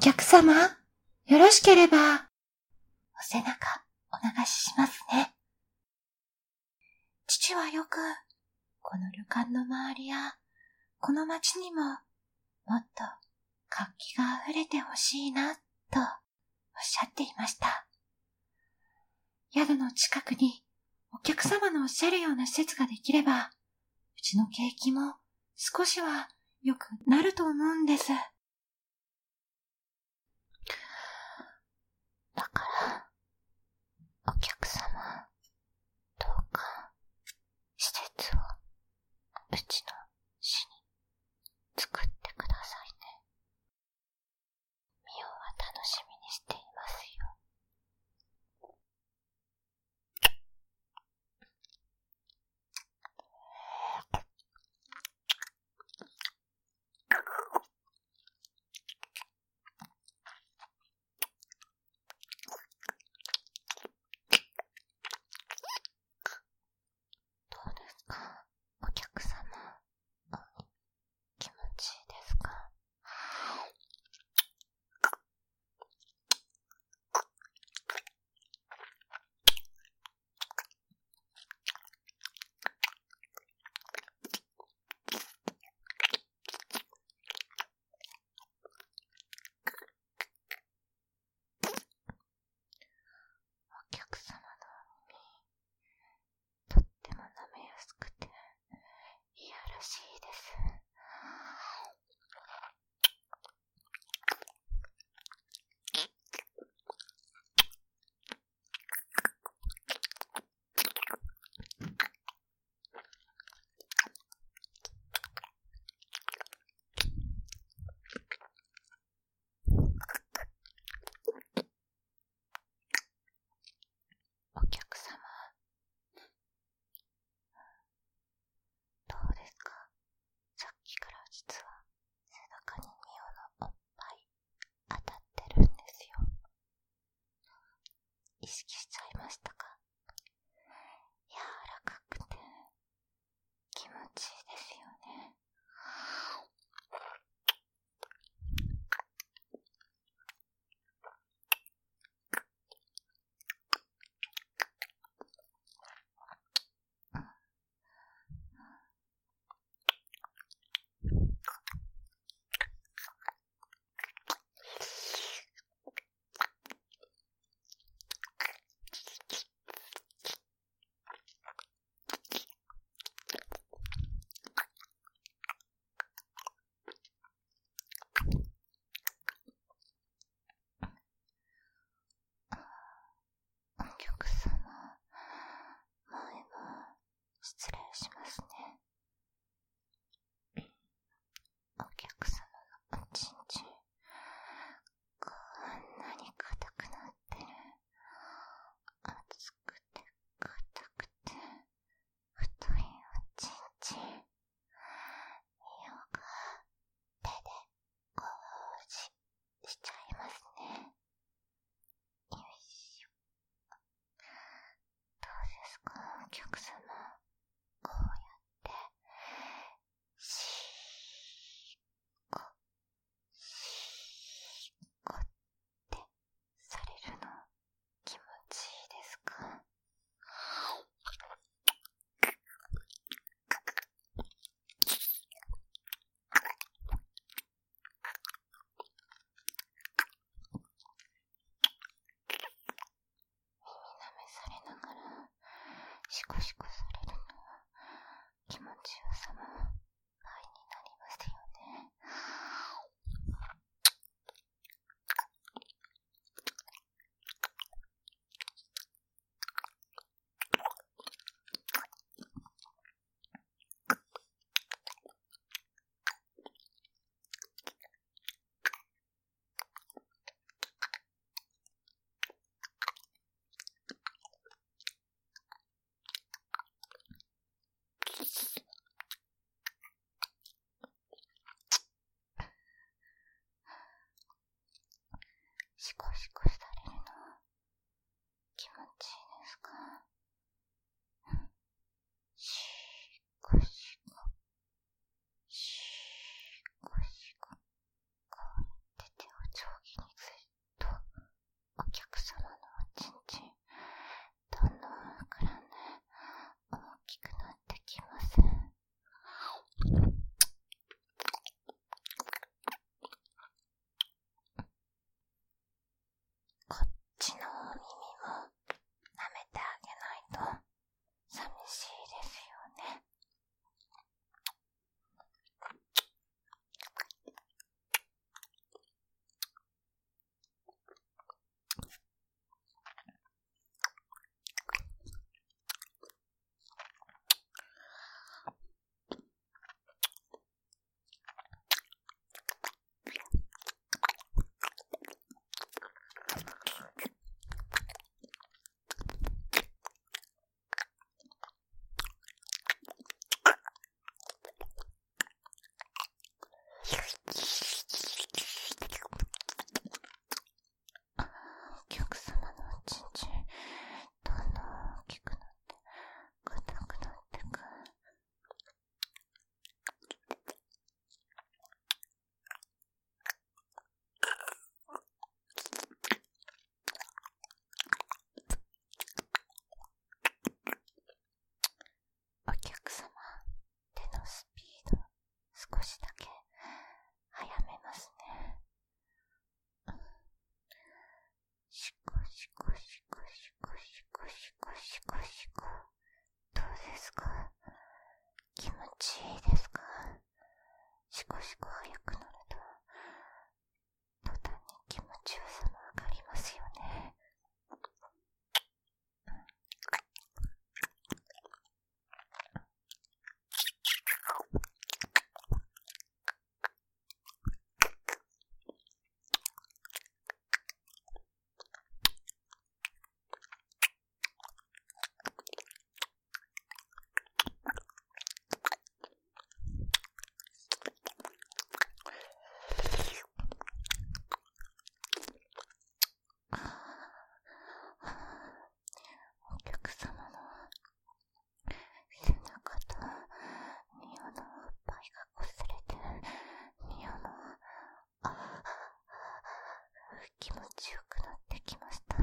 客様、よろしければ、お背中お流ししますね。父はよく、この旅館の周りや、この町にも、もっと活気が溢れてほしいな、とおっしゃっていました。宿の近くにお客様のおっしゃるような施設ができれば、うちの景気も少しは良くなると思うんです。だから、お客様、どうか、施設をうちの市に作ってくださいね。ミオは楽しみにしていますよ。どうですか、お客様。気持ちいいですか？お客様の耳、とっても舐めやすくていやらしいです。お客様、どうですか？さっきから実は背中にミオのおっぱい当たってるんですよ。意識しちゃいましたか？柔らかくて気持ちいいですよね。お客様、前も失礼しますね。お客様のおちんちん、こんなに硬くなってる。熱くて硬くて太いおちんちん。ミオが手でご奉仕しちゃいますね。よいしょ。どうですか、お客様。こうやってシーコシーコってされるの気持ちいいですか？耳舐めされながらシコシコされるのは気持ちよさも倍になりますよね。シコシコされるの気持ちいいですか？シコシコシコシコ、こうやって手を定規しこしこしこしこしこしこしこしこ。どうですか？気持ちいいですか？しこしこ早くなると途端に気持ちよさも上がりますよね。お客様の背中とニオのおっぱいが擦れて、ニオの気持ちよくなってきました。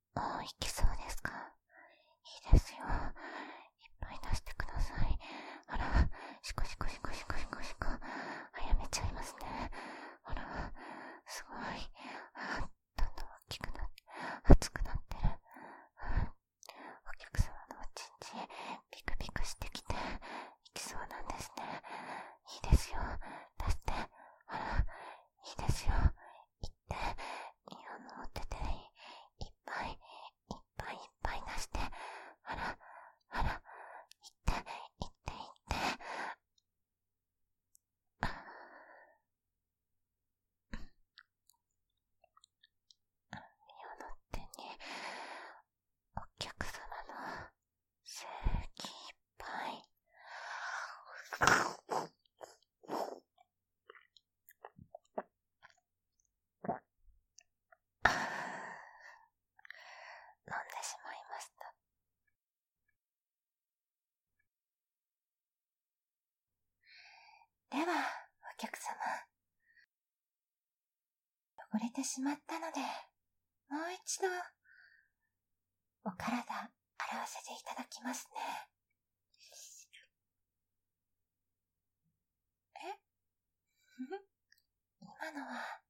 いけそうですか？いいですよ。いっぱい出してください。あら、シコシコシコシコシコシコ。早めちゃいますね。あら、すごい。どんどん大きくなって、熱くなってる。お客様のおちんちピクピクしてきて、いきそうなんですね。いいですよ。出して。あら、いいですよ。いって、お手でいっぱい、いっぱいいっぱい出して。あら、あら、いって、いって、いって。ミオの手に、お客様の精液いっぱい。飲んでしまいました。では、お客様。汚れてしまったので、もう一度、お体、洗わせていただきますね。今のは、